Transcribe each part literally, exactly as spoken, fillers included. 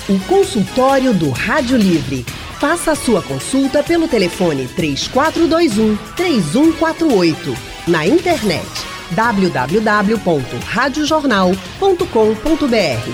O consultório do Rádio Livre. Faça a sua consulta pelo telefone três quatro dois um, três um quatro oito. Na internet w w w ponto rádio jornal ponto com ponto b r.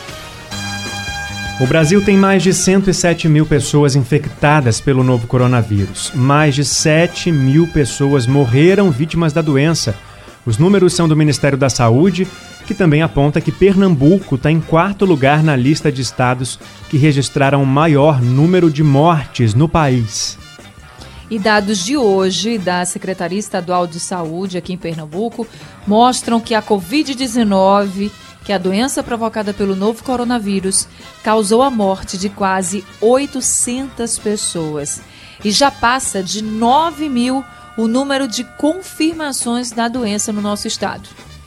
O Brasil tem mais de cento e sete mil pessoas infectadas pelo novo coronavírus. Mais de sete mil pessoas morreram vítimas da doença. Os números são do Ministério da Saúde, que também aponta que Pernambuco está em quarto lugar na lista de estados que registraram o maior número de mortes no país. E dados de hoje da Secretaria Estadual de Saúde aqui em Pernambuco mostram que a covid dezenove, que é a doença provocada pelo novo coronavírus, causou a morte de quase oitocentas pessoas. E já passa de nove mil o número de confirmações da doença no nosso estado.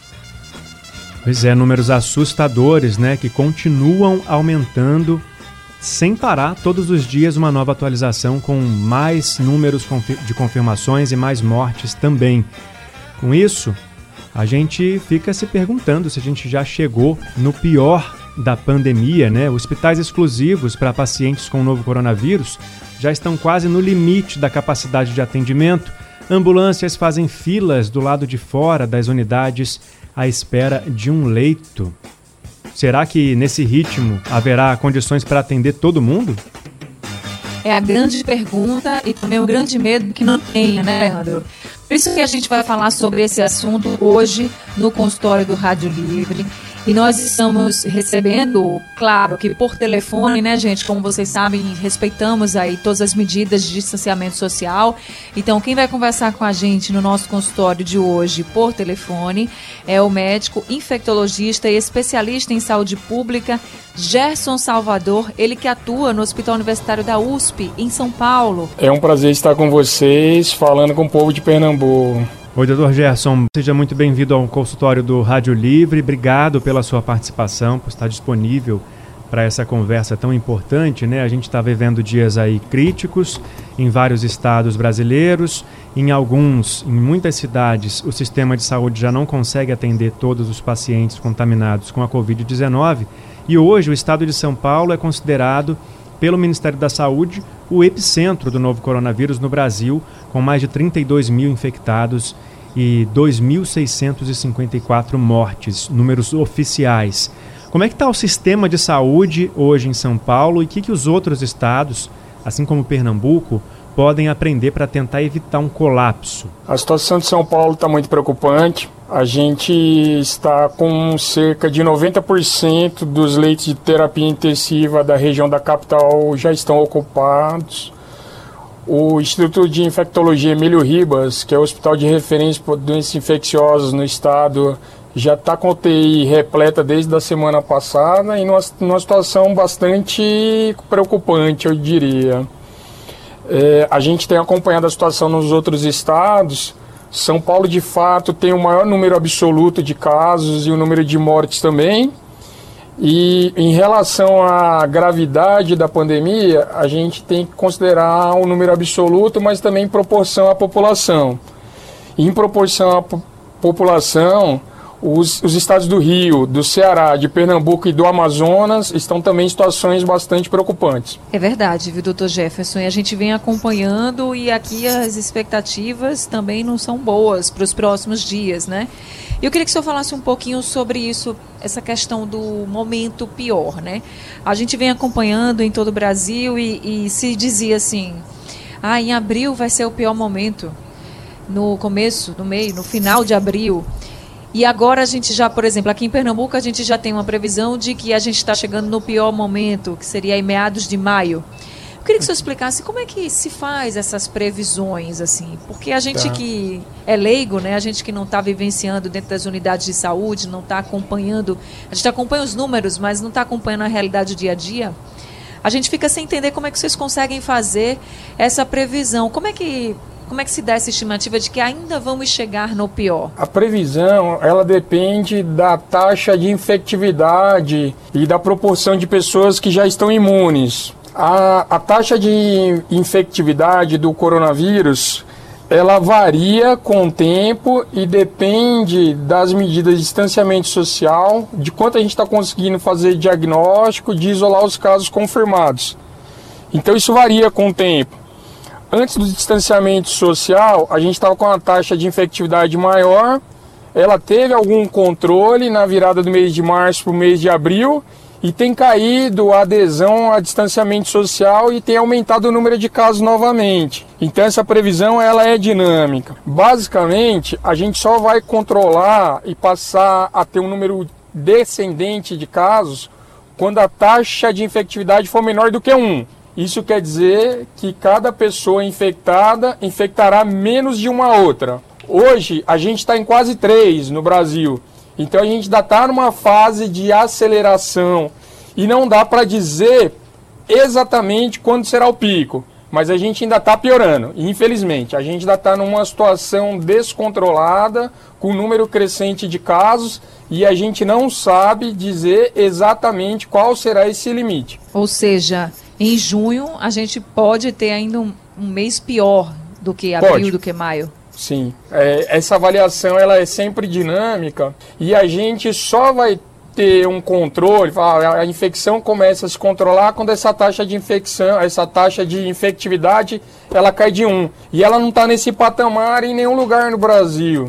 Pois é, números assustadores, né, que continuam aumentando sem parar. Todos os dias uma nova atualização com mais números de confirmações e mais mortes também. Com isso, a gente fica se perguntando se a gente já chegou no pior da pandemia, né? Hospitais exclusivos para pacientes com o novo coronavírus já estão quase no limite da capacidade de atendimento. Ambulâncias fazem filas do lado de fora das unidades à espera de um leito. Será que nesse ritmo haverá condições para atender todo mundo? É a grande pergunta e também o grande medo que não tenha, né, Leandro? Por isso que a gente vai falar sobre esse assunto hoje no consultório do Rádio Livre. E nós estamos recebendo, claro, que por telefone, né, gente? Como vocês sabem, respeitamos aí todas as medidas de distanciamento social. Então, quem vai conversar com a gente no nosso consultório de hoje por telefone é o médico infectologista e especialista em saúde pública, Gerson Salvador, ele que atua no Hospital Universitário da U S P, em São Paulo. É um prazer estar com vocês, falando com o povo de Pernambuco. Oi, doutor Gerson, seja muito bem-vindo ao consultório do Rádio Livre. Obrigado pela sua participação, por estar disponível para essa conversa tão importante, né? A gente está vivendo dias aí críticos em vários estados brasileiros. Em alguns, em muitas cidades, o sistema de saúde já não consegue atender todos os pacientes contaminados com a covid dezenove. E hoje o estado de São Paulo é considerado pelo Ministério da Saúde o epicentro do novo coronavírus no Brasil, com mais de trinta e dois mil infectados e dois mil seiscentos e cinquenta e quatro mortes, números oficiais. Como é que está o sistema de saúde hoje em São Paulo e o que, que os outros estados, assim como Pernambuco, podem aprender para tentar evitar um colapso? A situação de São Paulo está muito preocupante. A gente está com cerca de noventa por cento dos leitos de terapia intensiva da região da capital já estão ocupados. O Instituto de Infectologia Emílio Ribas, que é o hospital de referência para doenças infecciosas no estado, já está com U T I repleta desde a semana passada e numa, numa situação bastante preocupante, eu diria. É, a gente tem acompanhado a situação nos outros estados. São Paulo, de fato, tem o maior número absoluto de casos e o número de mortes também. E em relação à gravidade da pandemia, a gente tem que considerar o número absoluto, mas também em proporção à população. Em proporção à po- população, os, os estados do Rio, do Ceará, de Pernambuco e do Amazonas estão também em situações bastante preocupantes. É verdade, viu, doutor Jefferson? E a gente vem acompanhando e aqui as expectativas também não são boas para os próximos dias, né? Eu queria que o senhor falasse um pouquinho sobre isso, essa questão do momento pior, né? A gente vem acompanhando em todo o Brasil e, e se dizia assim, ah, em abril vai ser o pior momento, no começo, no meio, no final de abril. E agora a gente já, por exemplo, aqui em Pernambuco, a gente já tem uma previsão de que a gente está chegando no pior momento, que seria em meados de maio. Eu queria que o senhor explicasse como é que se faz essas previsões, assim, porque a gente tá. que é leigo, né, a gente que não está vivenciando dentro das unidades de saúde, não está acompanhando, a gente acompanha os números, mas não está acompanhando a realidade do dia a dia, a gente fica sem entender como é que vocês conseguem fazer essa previsão. Como é que... Como é que se dá essa estimativa de que ainda vamos chegar no pior? A previsão, ela depende da taxa de infectividade e da proporção de pessoas que já estão imunes. A, a taxa de infectividade do coronavírus, ela varia com o tempo e depende das medidas de distanciamento social, de quanto a gente está conseguindo fazer diagnóstico, de isolar os casos confirmados. Então isso varia com o tempo. Antes do distanciamento social, a gente estava com uma taxa de infectividade maior, ela teve algum controle na virada do mês de março para o mês de abril, e tem caído a adesão a distanciamento social e tem aumentado o número de casos novamente. Então essa previsão ela é dinâmica. Basicamente, a gente só vai controlar e passar a ter um número descendente de casos quando a taxa de infectividade for menor do que um. Isso quer dizer que cada pessoa infectada infectará menos de uma outra. Hoje a gente está em quase três no Brasil. Então a gente ainda está numa fase de aceleração e não dá para dizer exatamente quando será o pico, mas a gente ainda está piorando, infelizmente. A gente ainda está numa situação descontrolada, com número crescente de casos, e a gente não sabe dizer exatamente qual será esse limite. Ou seja, em junho a gente pode ter ainda um, um mês pior do que abril, pode. do que maio. Sim, é, essa avaliação ela é sempre dinâmica e a gente só vai ter um controle, a infecção começa a se controlar quando essa taxa de infecção, essa taxa de infectividade, ela cai de um. E ela não está nesse patamar em nenhum lugar no Brasil.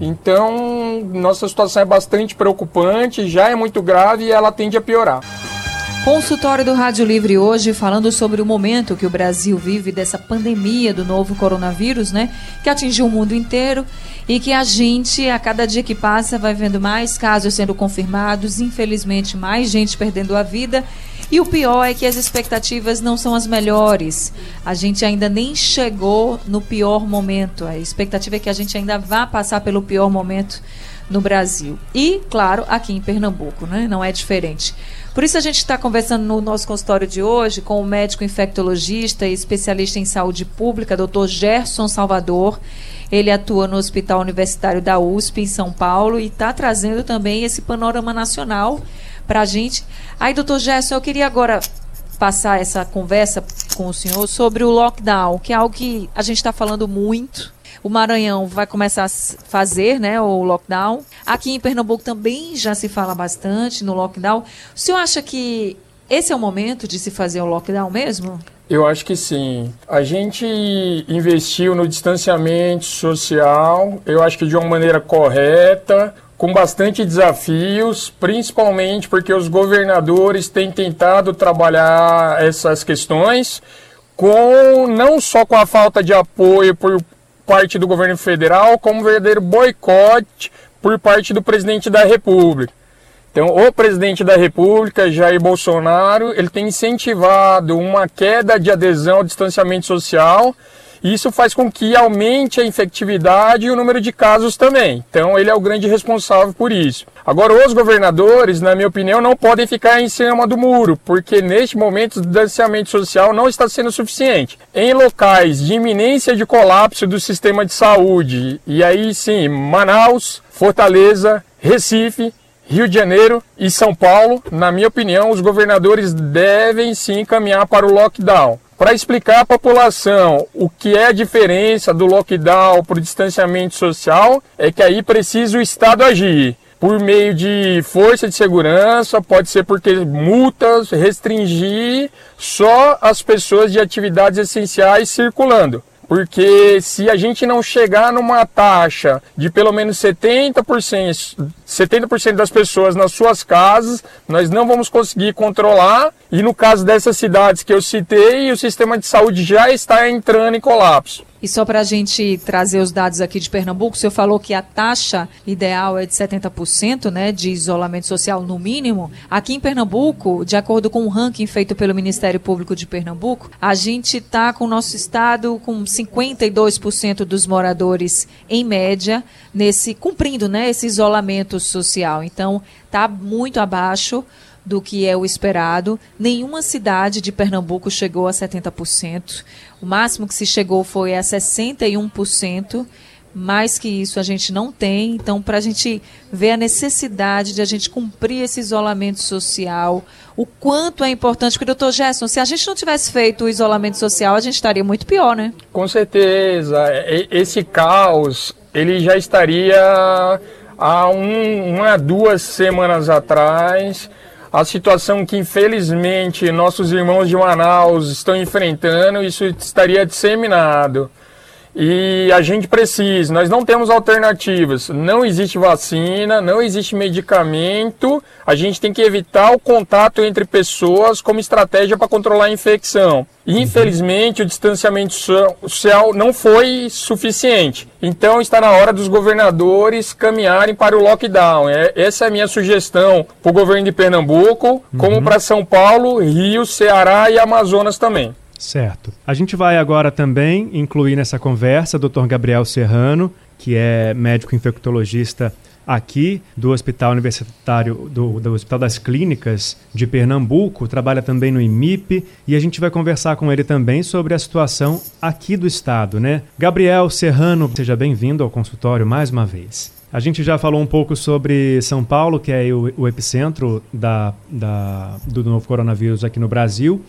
Então, nossa situação é bastante preocupante, já é muito grave e ela tende a piorar. Consultório do Rádio Livre hoje falando sobre o momento que o Brasil vive dessa pandemia do novo coronavírus, né? Que atingiu o mundo inteiro e que a gente, a cada dia que passa, vai vendo mais casos sendo confirmados, infelizmente mais gente perdendo a vida. E o pior é que as expectativas não são as melhores. A gente ainda nem chegou no pior momento. A expectativa é que a gente ainda vá passar pelo pior momento no Brasil. E, claro, aqui em Pernambuco, né? Não é diferente. Por isso a gente está conversando no nosso consultório de hoje com o médico infectologista e especialista em saúde pública, doutor Gerson Salvador. Ele atua no Hospital Universitário da U S P, em São Paulo, e está trazendo também esse panorama nacional para a gente. Aí, doutor Gerson, eu queria agora passar essa conversa com o senhor sobre o lockdown, que é algo que a gente está falando muito. O Maranhão vai começar a fazer, né, o lockdown. Aqui em Pernambuco também já se fala bastante no lockdown. O senhor acha que esse é o momento de se fazer o lockdown mesmo? Eu acho que sim. A gente investiu no distanciamento social, eu acho que de uma maneira correta, com bastante desafios, principalmente porque os governadores têm tentado trabalhar essas questões, com não só com a falta de apoio por parte do governo federal, como um verdadeiro boicote por parte do presidente da República. Então, o presidente da República, Jair Bolsonaro, ele tem incentivado uma queda de adesão ao distanciamento social, e isso faz com que aumente a infectividade e o número de casos também. Então, ele é o grande responsável por isso. Agora, os governadores, na minha opinião, não podem ficar em cima do muro, porque neste momento o distanciamento social não está sendo suficiente. Em locais de iminência de colapso do sistema de saúde, e aí sim, Manaus, Fortaleza, Recife, Rio de Janeiro e São Paulo, na minha opinião, os governadores devem sim caminhar para o lockdown. Para explicar à população o que é a diferença do lockdown para o distanciamento social, é que aí precisa o Estado agir. Por meio de força de segurança, pode ser porque multas, restringir só as pessoas de atividades essenciais circulando. Porque se a gente não chegar numa taxa de pelo menos setenta por cento, setenta por cento das pessoas nas suas casas, nós não vamos conseguir controlar. E no caso dessas cidades que eu citei, o sistema de saúde já está entrando em colapso. E só para a gente trazer os dados aqui de Pernambuco, o senhor falou que a taxa ideal é de setenta por cento, né, de isolamento social no mínimo. Aqui em Pernambuco, de acordo com um ranking feito pelo Ministério Público de Pernambuco, a gente está com o nosso estado com cinquenta e dois por cento dos moradores, em média, nesse cumprindo, né, esse isolamento social. Então, está muito abaixo do que é o esperado. Nenhuma cidade de Pernambuco chegou a setenta por cento. O máximo que se chegou foi a sessenta e um por cento, Mais que isso a gente não tem. Então, para a gente ver a necessidade de a gente cumprir esse isolamento social, o quanto é importante, porque, doutor Gerson, se a gente não tivesse feito o isolamento social, a gente estaria muito pior, né? Com certeza. Esse caos, ele já estaria há um, uma, duas semanas atrás. A situação que, infelizmente, nossos irmãos de Manaus estão enfrentando, isso estaria disseminado. E a gente precisa, nós não temos alternativas, não existe vacina, não existe medicamento, a gente tem que evitar o contato entre pessoas como estratégia para controlar a infecção. E, infelizmente, o distanciamento social não foi suficiente. Então está na hora dos governadores caminharem para o lockdown. É, essa é a minha sugestão para o governo de Pernambuco, uhum. como para São Paulo, Rio, Ceará e Amazonas também. Certo. A gente vai agora também incluir nessa conversa o doutor Gabriel Serrano, que é médico infectologista aqui do Hospital Universitário, do, do Hospital das Clínicas de Pernambuco, trabalha também no I M I P, e a gente vai conversar com ele também sobre a situação aqui do estado, né? Gabriel Serrano, seja bem-vindo ao consultório mais uma vez. A gente já falou um pouco sobre São Paulo, que é o, o epicentro da, da, do novo coronavírus aqui no Brasil.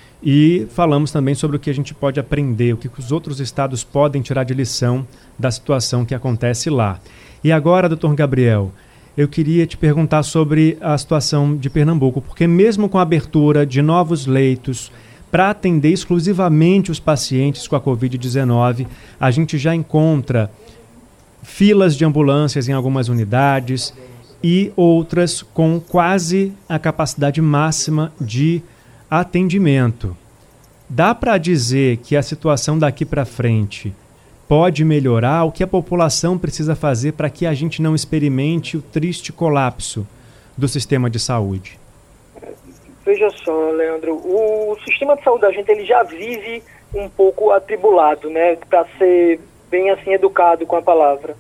E falamos também sobre o que a gente pode aprender, o que os outros estados podem tirar de lição da situação que acontece lá. E agora, doutor Gabriel, eu queria te perguntar sobre a situação de Pernambuco, porque mesmo com a abertura de novos leitos para atender exclusivamente os pacientes com a covid dezenove, a gente já encontra filas de ambulâncias em algumas unidades e outras com quase a capacidade máxima de atendimento. Dá para dizer que a situação daqui para frente pode melhorar? O que a população precisa fazer para que a gente não experimente o triste colapso do sistema de saúde? Veja só, Leandro, o sistema de saúde da gente ele já vive um pouco atribulado, né? Para ser bem assim educado com a palavra.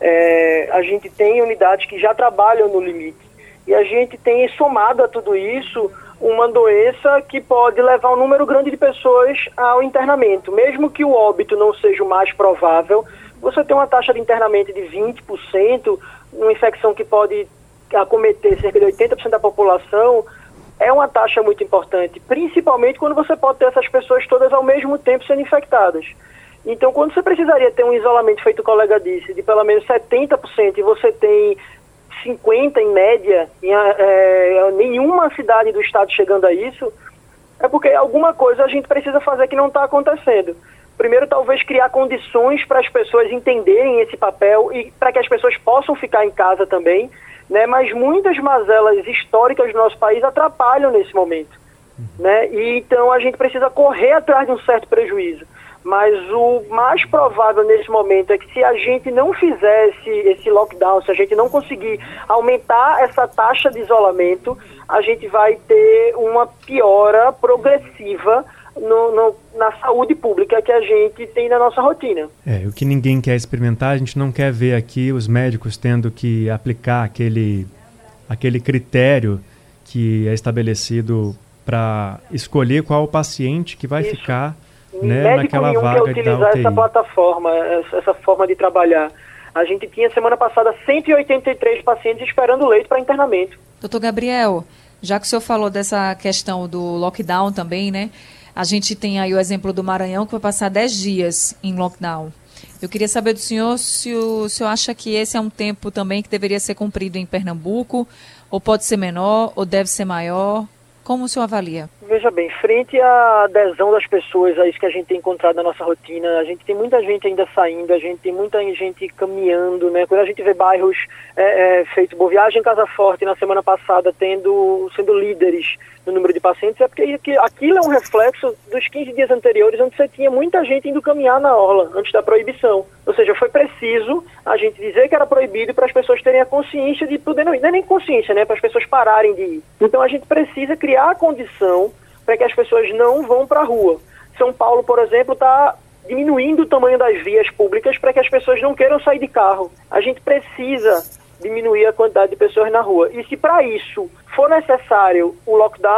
É, a gente tem unidades que já trabalham no limite e a gente tem somado a tudo isso uma doença que pode levar um número grande de pessoas ao internamento. Mesmo que o óbito não seja o mais provável, você tem uma taxa de internamento de vinte por cento, uma infecção que pode acometer cerca de oitenta por cento da população, é uma taxa muito importante, principalmente quando você pode ter essas pessoas todas ao mesmo tempo sendo infectadas. Então, quando você precisaria ter um isolamento, feito o colega disse, de pelo menos setenta por cento, e você tem cinquenta em média, em é, nenhuma cidade do estado chegando a isso, é porque alguma coisa a gente precisa fazer que não está acontecendo. Primeiro, talvez criar condições para as pessoas entenderem esse papel e para que as pessoas possam ficar em casa também, né? Mas muitas mazelas históricas do nosso país atrapalham nesse momento, né? E então a gente precisa correr atrás de um certo prejuízo. Mas o mais provável nesse momento é que se a gente não fizer esse, esse lockdown, se a gente não conseguir aumentar essa taxa de isolamento, a gente vai ter uma piora progressiva no, no, na saúde pública que a gente tem na nossa rotina. É, o que ninguém quer experimentar, a gente não quer ver aqui os médicos tendo que aplicar aquele, aquele critério que é estabelecido para escolher qual o paciente que vai Isso. ficar... Né, médico nenhum quer utilizar essa plataforma, essa forma de trabalhar. A gente tinha semana passada cento e oitenta e três pacientes esperando leito para internamento. Doutor Gabriel, já que o senhor falou dessa questão do lockdown também, né? A gente tem aí o exemplo do Maranhão, que vai passar dez dias em lockdown. Eu queria saber do senhor se o, o senhor acha que esse é um tempo também que deveria ser cumprido em Pernambuco, ou pode ser menor, ou deve ser maior. Como o senhor avalia? Veja bem, frente à adesão das pessoas a isso que a gente tem encontrado na nossa rotina, a gente tem muita gente ainda saindo, a gente tem muita gente caminhando, né? Quando a gente vê bairros é, é, feito Boa Viagem, Casa Forte, na semana passada, tendo, sendo líderes no número de pacientes, é porque aquilo é um reflexo dos quinze dias anteriores, onde você tinha muita gente indo caminhar na orla, antes da proibição. Ou seja, foi preciso a gente dizer que era proibido para as pessoas terem a consciência de poder não ir. Não é nem consciência, né? Para as pessoas pararem de ir. Então a gente precisa criar a condição para que as pessoas não vão para a rua. São Paulo, por exemplo, está diminuindo o tamanho das vias públicas para que as pessoas não queiram sair de carro. A gente precisa diminuir a quantidade de pessoas na rua. E se para isso for necessário o lockdown, ele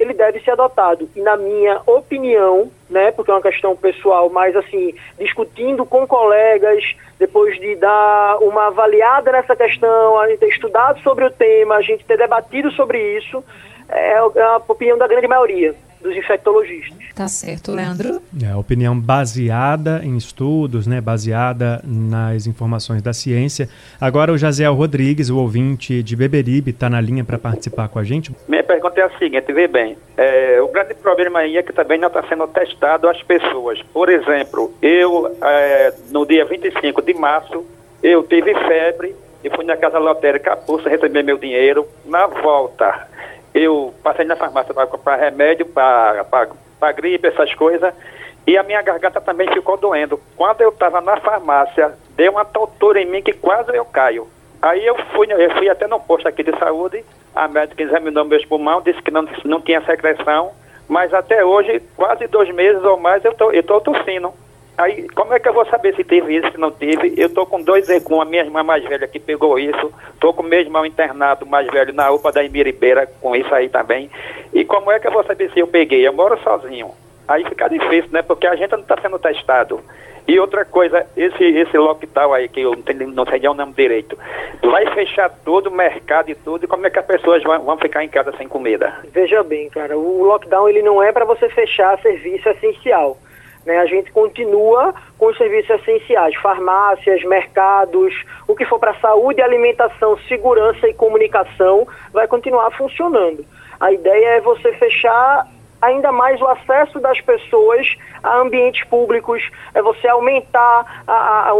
ele deve ser adotado. E na minha opinião, né, porque é uma questão pessoal, mas assim, discutindo com colegas, depois de dar uma avaliada nessa questão, a gente ter estudado sobre o tema, a gente ter debatido sobre isso, é a opinião da grande maioria dos infectologistas. Tá certo, Leandro. É, opinião baseada em estudos, né, baseada nas informações da ciência. Agora o Jaziel Rodrigues, o ouvinte de Beberibe, está na linha para participar com a gente. Minha pergunta é a seguinte, vê bem, é, o grande problema aí é que também não está sendo testado as pessoas. Por exemplo, eu, é, no dia vinte e cinco de março, eu tive febre e fui na casa lotérica Pulsa receber meu dinheiro. Na volta, eu passei na farmácia para comprar remédio para gripe, essas coisas, e a minha garganta também ficou doendo. Quando eu estava na farmácia, deu uma tontura em mim que quase eu caio. Aí eu fui, eu fui até no posto aqui de saúde, a médica examinou meus pulmões, disse que não, não tinha secreção, mas até hoje, quase dois meses ou mais, eu tô, eu tô tossindo. Aí, como é que eu vou saber se teve isso, se não teve? Eu tô com dois, com a minha irmã mais velha que pegou isso, tô com o meu irmão internado mais velho na U P A da Imiribeira com isso aí também. E como é que eu vou saber se eu peguei? Eu moro sozinho. Aí fica difícil, né? Porque a gente não está sendo testado. E outra coisa, esse, esse lockdown aí, que eu não, tenho, não sei o nome direito, vai fechar todo o mercado e tudo, e como é que as pessoas vão, vão ficar em casa sem comida? Veja bem, cara, o lockdown ele não é para você fechar serviço essencial. Né, a gente continua com os serviços essenciais, farmácias, mercados, o que for para saúde, alimentação, segurança e comunicação vai continuar funcionando. A ideia é você fechar ainda mais o acesso das pessoas a ambientes públicos, é você aumentar a, a,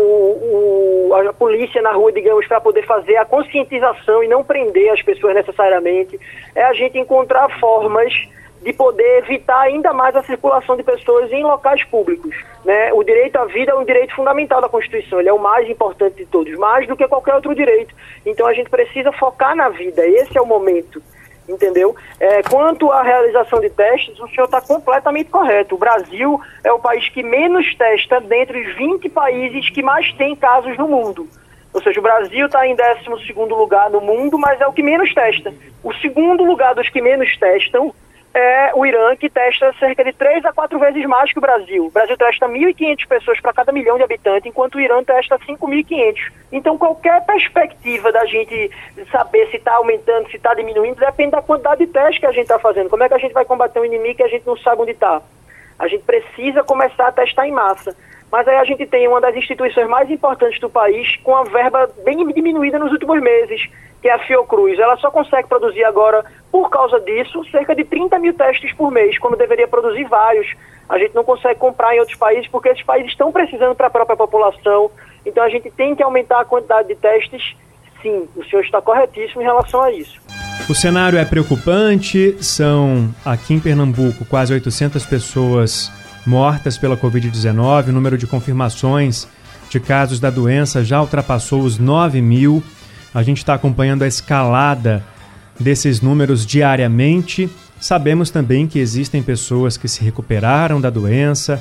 o, a polícia na rua, digamos, para poder fazer a conscientização e não prender as pessoas necessariamente, é a gente encontrar formas de poder evitar ainda mais a circulação de pessoas em locais públicos, né? O direito à vida é um direito fundamental da Constituição, ele é o mais importante de todos, mais do que qualquer outro direito. Então a gente precisa focar na vida, esse é o momento, entendeu? É, quanto à realização de testes, o senhor está completamente correto. O Brasil é o país que menos testa dentre os vinte países que mais tem casos no mundo. Ou seja, o Brasil está em décimo segundo lugar no mundo, mas é o que menos testa. O segundo lugar dos que menos testam é o Irã, que testa cerca de três a quatro vezes mais que o Brasil. O Brasil testa mil e quinhentas pessoas para cada milhão de habitantes, enquanto o Irã testa cinco mil e quinhentos. Então, qualquer perspectiva da gente saber se está aumentando, se está diminuindo, depende da quantidade de testes que a gente está fazendo. Como é que a gente vai combater um inimigo que a gente não sabe onde está? A gente precisa começar a testar em massa. Mas aí a gente tem uma das instituições mais importantes do país com a verba bem diminuída nos últimos meses, que é a Fiocruz. Ela só consegue produzir agora, por causa disso, cerca de trinta mil testes por mês, quando deveria produzir vários. A gente não consegue comprar em outros países porque esses países estão precisando para a própria população. Então a gente tem que aumentar a quantidade de testes. Sim, o senhor está corretíssimo em relação a isso. O cenário é preocupante, são aqui em Pernambuco quase oitocentas pessoas mortas pela covid dezenove, o número de confirmações de casos da doença já ultrapassou os nove mil. A gente está acompanhando a escalada desses números diariamente. Sabemos também que existem pessoas que se recuperaram da doença.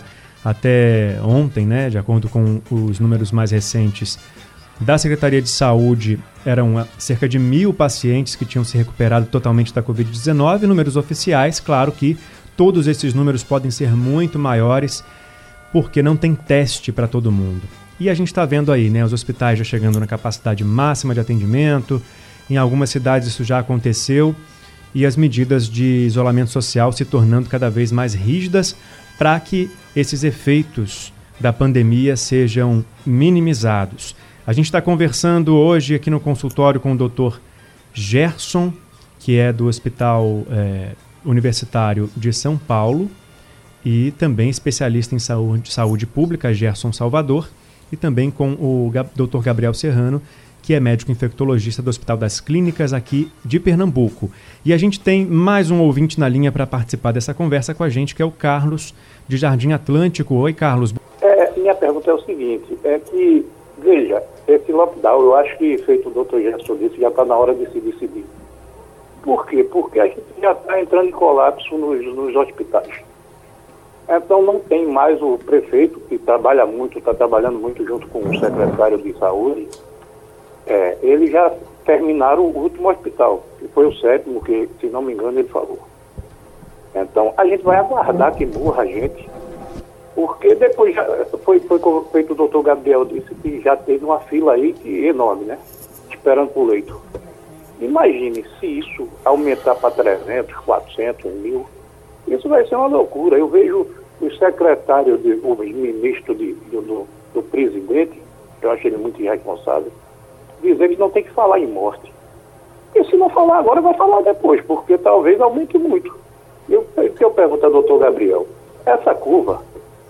Até ontem, né, de acordo com os números mais recentes da Secretaria de Saúde, eram cerca de mil pacientes que tinham se recuperado totalmente da covid dezenove. Números oficiais, claro que todos esses números podem ser muito maiores, porque não tem teste para todo mundo. E a gente está vendo aí, né, os hospitais já chegando na capacidade máxima de atendimento, em algumas cidades isso já aconteceu, e as medidas de isolamento social se tornando cada vez mais rígidas para que esses efeitos da pandemia sejam minimizados. A gente está conversando hoje aqui no consultório com o doutor Gerson, que é do Hospital é, Universitário de São Paulo e também especialista em saúde, saúde pública, Gerson Salvador, e também com o doutor Gabriel Serrano, que é médico infectologista do Hospital das Clínicas aqui de Pernambuco. E a gente tem mais um ouvinte na linha para participar dessa conversa com a gente, que é o Carlos, de Jardim Atlântico. Oi, Carlos. É, minha pergunta é o seguinte, é que, veja, esse lockdown, eu acho que, feito o doutor Gerson disse, já está na hora de se decidir. Por quê? Porque a gente já está entrando em colapso nos, nos hospitais. Então não tem mais o prefeito, que trabalha muito, está trabalhando muito junto com o secretário de saúde. É, eles já terminaram o último hospital, que foi o sétimo, que, se não me engano, ele falou. Então, a gente vai aguardar que morra a gente, porque depois já foi, foi feito o doutor Gabriel disse que já teve uma fila aí que, enorme, né? Esperando por leito. Imagine se isso aumentar para trezentos, quatrocentos, mil, isso vai ser uma loucura. Eu vejo o secretário, de, o ministro de, de, do, do presidente, eu acho ele muito irresponsável, dizer que não tem que falar em morte. E se não falar agora, vai falar depois, porque talvez aumente muito. Eu, eu pergunto ao doutor Gabriel, essa curva,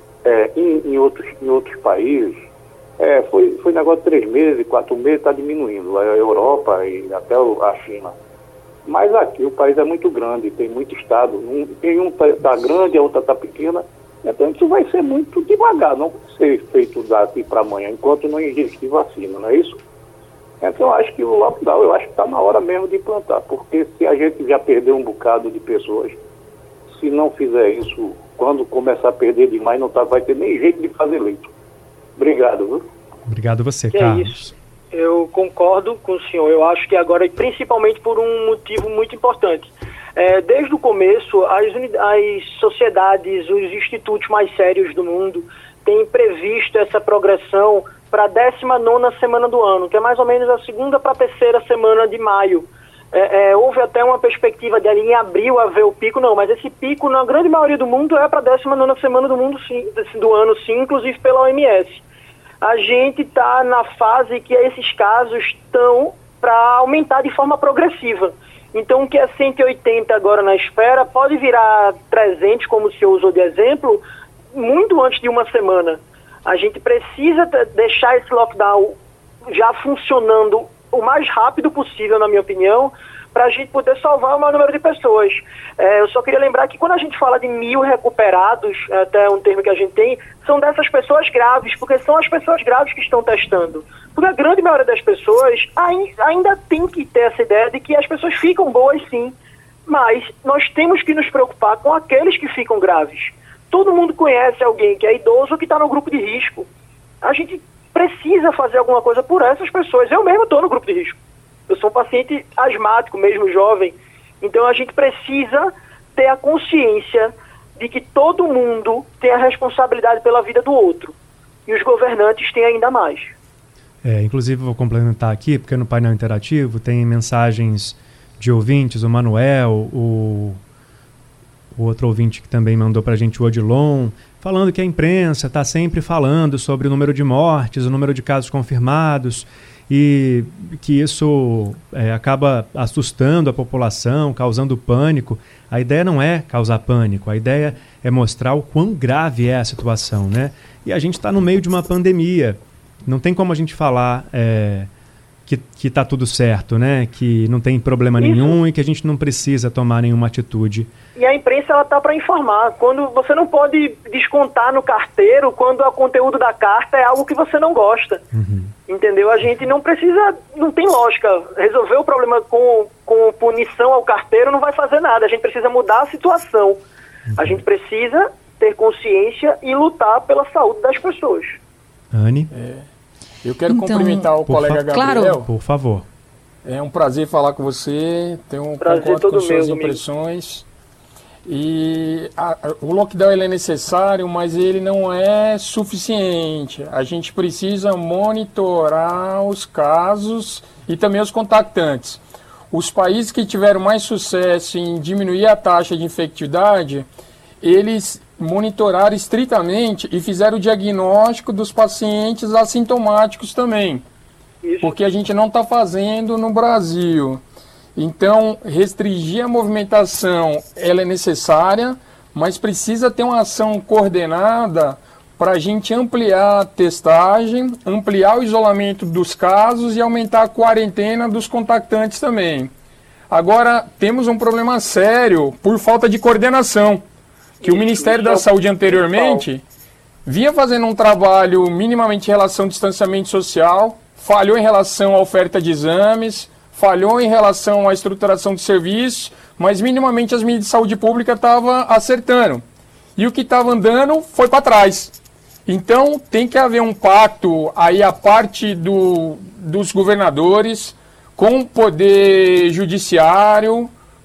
é, em, em, outros, em outros países, é, foi, foi negócio de três meses, quatro meses, está diminuindo. A Europa e até a China. Mas aqui o país é muito grande, tem muito estado. Um, tem um está grande, a outra está pequena. Então isso vai ser muito devagar, não vai ser feito daqui para amanhã, enquanto não existir vacina, não é isso? Então eu acho que o lockdown, eu acho que está na hora mesmo de implantar, porque se a gente já perdeu um bocado de pessoas, se não fizer isso, quando começar a perder demais, não tá, vai ter nem jeito de fazer leito. Obrigado, viu? Obrigado você, que Carlos. É isso. Eu concordo com o senhor, eu acho que agora, e principalmente por um motivo muito importante. É, desde o começo, as, as sociedades, os institutos mais sérios do mundo têm previsto essa progressão para a décima nona semana do ano, que é mais ou menos a segunda para a terceira semana de maio. É, é, houve até uma perspectiva de ali em abril haver o pico, não, mas esse pico, na grande maioria do mundo, é para a décima nona semana do, mundo, sim, do ano, sim, inclusive pela O M S. A gente está na fase que esses casos estão para aumentar de forma progressiva. Então, o que é cento e oitenta agora na esfera pode virar trezentos, como o senhor usou de exemplo, muito antes de uma semana. A gente precisa deixar esse lockdown já funcionando o mais rápido possível, na minha opinião, para a gente poder salvar o maior número de pessoas. É, eu só queria lembrar que quando a gente fala de mil recuperados, até um termo que a gente tem, são dessas pessoas graves, porque são as pessoas graves que estão testando. Porque a grande maioria das pessoas ainda tem que ter essa ideia de que as pessoas ficam boas sim, mas nós temos que nos preocupar com aqueles que ficam graves. Todo mundo conhece alguém que é idoso ou que está no grupo de risco. A gente precisa fazer alguma coisa por essas pessoas. Eu mesmo estou no grupo de risco. Eu sou um paciente asmático, mesmo jovem. Então a gente precisa ter a consciência de que todo mundo tem a responsabilidade pela vida do outro. E os governantes têm ainda mais. É, inclusive, vou complementar aqui, porque no painel interativo tem mensagens de ouvintes, o Manuel, o, o outro ouvinte que também mandou para a gente, o Odilon, falando que a imprensa está sempre falando sobre o número de mortes, o número de casos confirmados, e que isso é, acaba assustando a população, causando pânico. A ideia não é causar pânico, a ideia é mostrar o quão grave é a situação, né? E a gente está no meio de uma pandemia, não tem como a gente falar é, que está tudo certo, né? Que não tem problema isso. nenhum e que a gente não precisa tomar nenhuma atitude. E a imprensa ela está para informar. Quando você não pode descontar no carteiro quando o conteúdo da carta é algo que você não gosta. Uhum. Entendeu? A gente não precisa, não tem lógica. Resolver o problema com, com punição ao carteiro não vai fazer nada. A gente precisa mudar a situação. Uhum. A gente precisa ter consciência e lutar pela saúde das pessoas. Anne? É, eu quero então, cumprimentar o colega Gabriel. Claro. Por favor. É um prazer falar com você. Tenho um prazer concordo com suas meu, impressões. Amigo. E a, a, o lockdown ele é necessário, mas ele não é suficiente. A gente precisa monitorar os casos e também os contactantes. Os países que tiveram mais sucesso em diminuir a taxa de infectividade, eles monitoraram estritamente e fizeram o diagnóstico dos pacientes assintomáticos também. Isso. Porque a gente não está fazendo no Brasil. Então, restringir a movimentação, ela é necessária, mas precisa ter uma ação coordenada para a gente ampliar a testagem, ampliar o isolamento dos casos e aumentar a quarentena dos contactantes também. Agora, temos um problema sério por falta de coordenação, que o Ministério da Saúde anteriormente vinha fazendo um trabalho minimamente em relação ao distanciamento social, falhou em relação à oferta de exames, falhou em relação à estruturação de serviços, mas minimamente as medidas de saúde pública estavam acertando. E o que estava andando foi para trás. Então tem que haver um pacto aí a parte do, dos governadores com o poder judiciário,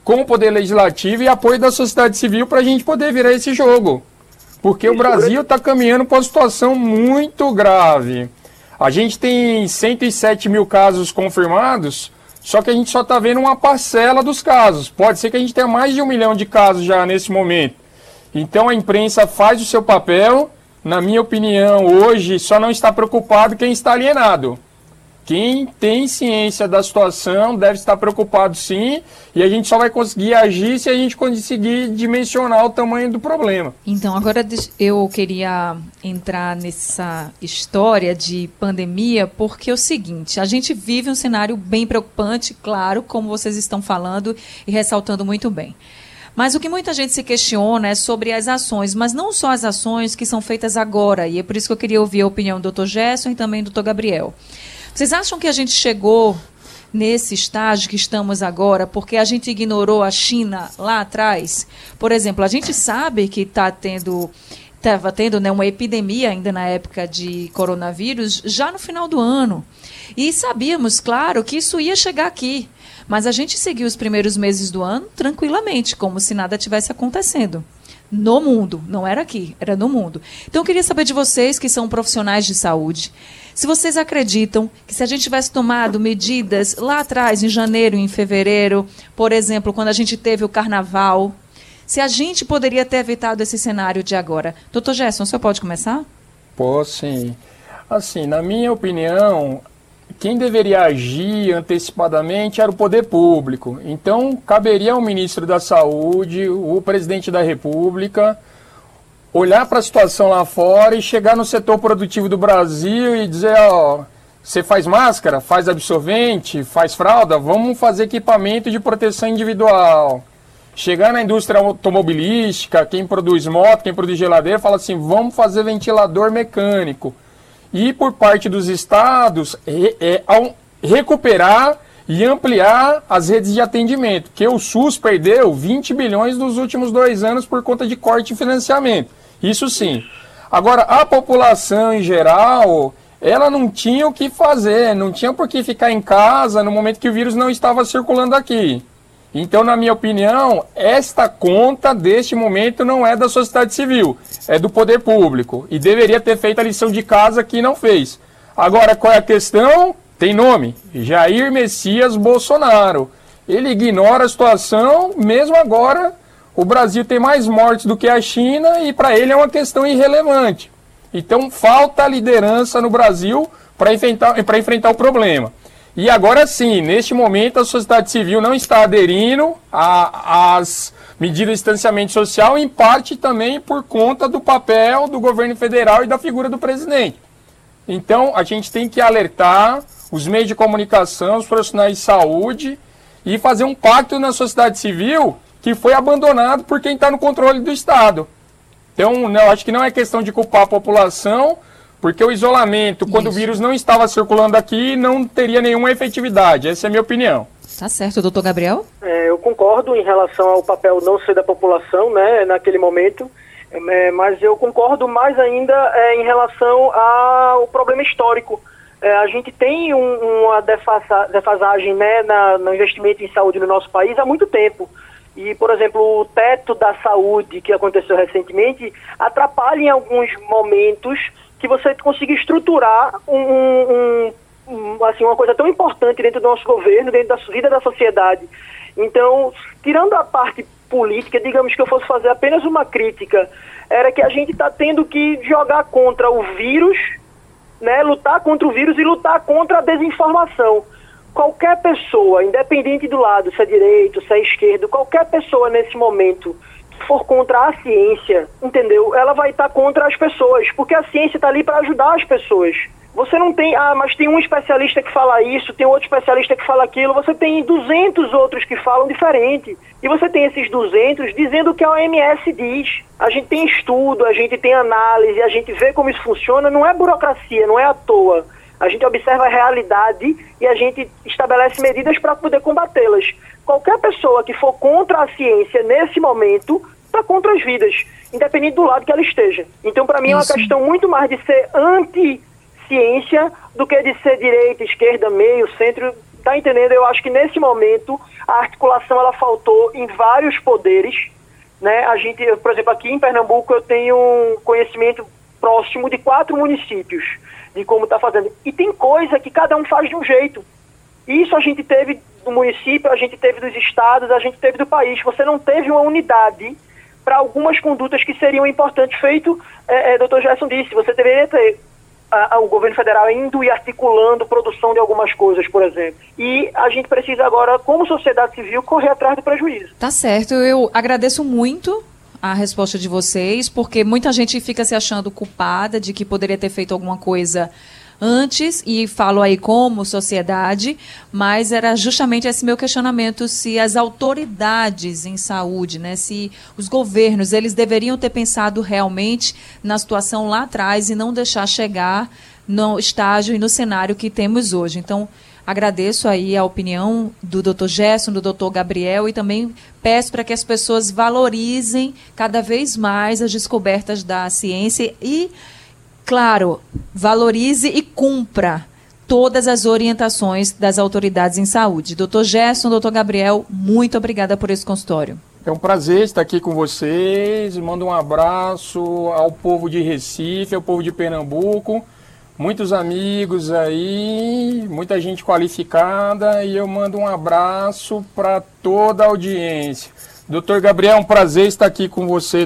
com o Poder Legislativo e apoio da sociedade civil para a gente poder virar esse jogo. Porque o Brasil está caminhando para uma situação muito grave. A gente tem cento e sete mil casos confirmados, só que a gente só está vendo uma parcela dos casos. Pode ser que a gente tenha mais de um milhão de casos já nesse momento. Então a imprensa faz o seu papel. Na minha opinião, hoje só não está preocupado quem está alienado. Quem tem ciência da situação deve estar preocupado sim, e a gente só vai conseguir agir se a gente conseguir dimensionar o tamanho do problema. Então, agora eu queria entrar nessa história de pandemia, porque é o seguinte, a gente vive um cenário bem preocupante, claro, como vocês estão falando e ressaltando muito bem. Mas o que muita gente se questiona é sobre as ações, mas não só as ações que são feitas agora, e é por isso que eu queria ouvir a opinião do doutor Gerson e também do doutor Gabriel. Vocês acham que a gente chegou nesse estágio que estamos agora porque a gente ignorou a China lá atrás? Por exemplo, a gente sabe que está tendo, estava tendo né, uma epidemia ainda na época de coronavírus, já no final do ano. E sabíamos, claro, que isso ia chegar aqui. Mas a gente seguiu os primeiros meses do ano tranquilamente, como se nada tivesse acontecendo. No mundo, não era aqui, era no mundo. Então eu queria saber de vocês, que são profissionais de saúde, se vocês acreditam que se a gente tivesse tomado medidas lá atrás, em janeiro, em fevereiro, por exemplo, quando a gente teve o carnaval, se a gente poderia ter evitado esse cenário de agora. doutor Gerson, o senhor pode começar? Posso, sim. Assim, na minha opinião, quem deveria agir antecipadamente era o poder público. Então, caberia ao ministro da Saúde, o presidente da República, olhar para a situação lá fora e chegar no setor produtivo do Brasil e dizer, ó, você faz máscara, faz absorvente, faz fralda, vamos fazer equipamento de proteção individual. Chegar na indústria automobilística, quem produz moto, quem produz geladeira, fala assim, vamos fazer ventilador mecânico. E por parte dos estados, é, é, ao recuperar e ampliar as redes de atendimento, que o SUS perdeu vinte bilhões nos últimos dois anos por conta de corte de financiamento. Isso sim. Agora, a população em geral, ela não tinha o que fazer, não tinha por que ficar em casa no momento que o vírus não estava circulando aqui. Então, na minha opinião, esta conta deste momento não é da sociedade civil, é do poder público. E deveria ter feito a lição de casa que não fez. Agora, qual é a questão? Tem nome, Jair Messias Bolsonaro. Ele ignora a situação, mesmo agora o Brasil tem mais mortes do que a China e para ele é uma questão irrelevante. Então falta liderança no Brasil para enfrentar, para enfrentar o problema. E agora sim, neste momento a sociedade civil não está aderindo às medidas de distanciamento social, em parte também por conta do papel do governo federal e da figura do presidente. Então a gente tem que alertar os meios de comunicação, os profissionais de saúde e fazer um pacto na sociedade civil que foi abandonado por quem está no controle do Estado. Então, não, acho que não é questão de culpar a população, porque o isolamento, quando Isso. o vírus não estava circulando aqui, não teria nenhuma efetividade. Essa é a minha opinião. Tá certo, doutor Gabriel? É, eu concordo em relação ao papel não ser da população, né, naquele momento, é, mas eu concordo mais ainda é, em relação ao problema histórico. É, a gente tem um, uma defasa, defasagem né, na, no investimento em saúde no nosso país há muito tempo. E, por exemplo, o teto da saúde que aconteceu recentemente atrapalha em alguns momentos que você consiga estruturar um, um, um, assim, uma coisa tão importante dentro do nosso governo, dentro da vida da sociedade. Então, tirando a parte política, digamos que eu fosse fazer apenas uma crítica, era que a gente está tendo que jogar contra o vírus, né, lutar contra o vírus e lutar contra a desinformação. Qualquer pessoa, independente do lado, se é direito, se é esquerdo, qualquer pessoa nesse momento que for contra a ciência, entendeu? Ela vai estar contra as pessoas, porque a ciência está ali para ajudar as pessoas. Você não tem, ah, mas tem um especialista que fala isso, tem outro especialista que fala aquilo, você tem duzentos outros que falam diferente. E você tem esses duzentos dizendo o que a O M S diz. A gente tem estudo, a gente tem análise, a gente vê como isso funciona, não é burocracia, não é à toa. A gente observa a realidade e a gente estabelece medidas para poder combatê-las. Qualquer pessoa que for contra a ciência nesse momento está contra as vidas, independente do lado que ela esteja. Então, para mim, é uma questão muito mais de ser anti-ciência do que de ser direita, esquerda, meio, centro. Tá entendendo? Eu acho que nesse momento a articulação ela faltou em vários poderes, né? A gente, por exemplo, aqui em Pernambuco eu tenho um conhecimento próximo de quatro municípios de como está fazendo. E tem coisa que cada um faz de um jeito. Isso a gente teve do município, a gente teve dos estados, a gente teve do país. Você não teve uma unidade para algumas condutas que seriam importantes. Feito, é, é, doutor Gerson disse, você deveria ter a, a, o governo federal indo e articulando produção de algumas coisas, por exemplo. E a gente precisa agora, como sociedade civil, correr atrás do prejuízo. Tá certo, eu agradeço muito a resposta de vocês, porque muita gente fica se achando culpada de que poderia ter feito alguma coisa antes, e falo aí como sociedade, mas era justamente esse meu questionamento, se as autoridades em saúde, né, se os governos, eles deveriam ter pensado realmente na situação lá atrás e não deixar chegar no estágio e no cenário que temos hoje. Então, agradeço aí a opinião do doutor Gerson, do doutor Gabriel, e também peço para que as pessoas valorizem cada vez mais as descobertas da ciência e, claro, valorize e cumpra todas as orientações das autoridades em saúde. doutor Gerson, doutor Gabriel, muito obrigada por esse consultório. É um prazer estar aqui com vocês. Mando um abraço ao povo de Recife, ao povo de Pernambuco. Muitos amigos aí, muita gente qualificada, e eu mando um abraço para toda a audiência. doutor Gabriel, é um prazer estar aqui com você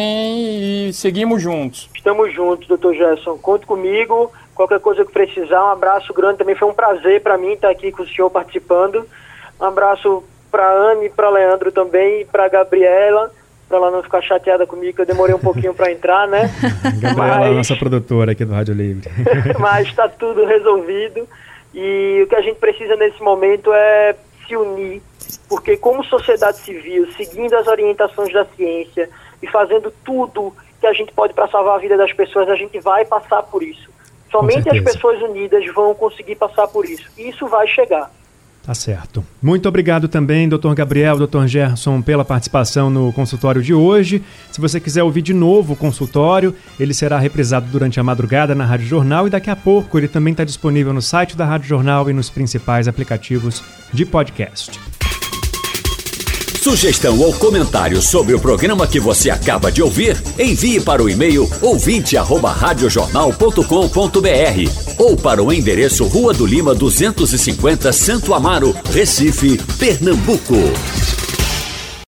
também e seguimos juntos. Estamos juntos, doutor Gerson. Conte comigo, qualquer coisa que precisar. Um abraço grande, também foi um prazer para mim estar aqui com o senhor participando. Um abraço para a Anne, para Leandro também, para a Gabriela, para ela não ficar chateada comigo, que eu demorei um pouquinho para entrar, né? Gabriela, Mas... nossa produtora aqui do Rádio Livre. Mas está tudo resolvido, e o que a gente precisa nesse momento é se unir, porque como sociedade civil, seguindo as orientações da ciência e fazendo tudo que a gente pode para salvar a vida das pessoas, a gente vai passar por isso. Somente as pessoas unidas vão conseguir passar por isso. E isso vai chegar. Tá certo. Muito obrigado também, doutor Gabriel, doutor Gerson, pela participação no consultório de hoje. Se você quiser ouvir de novo o consultório, ele será reprisado durante a madrugada na Rádio Jornal, e daqui a pouco ele também está disponível no site da Rádio Jornal e nos principais aplicativos de podcast. Sugestão ou comentário sobre o programa que você acaba de ouvir, envie para o e-mail ouvinte arroba radiojornal ponto com ponto br ou para o endereço Rua do Lima duzentos e cinquenta, Santo Amaro, Recife, Pernambuco.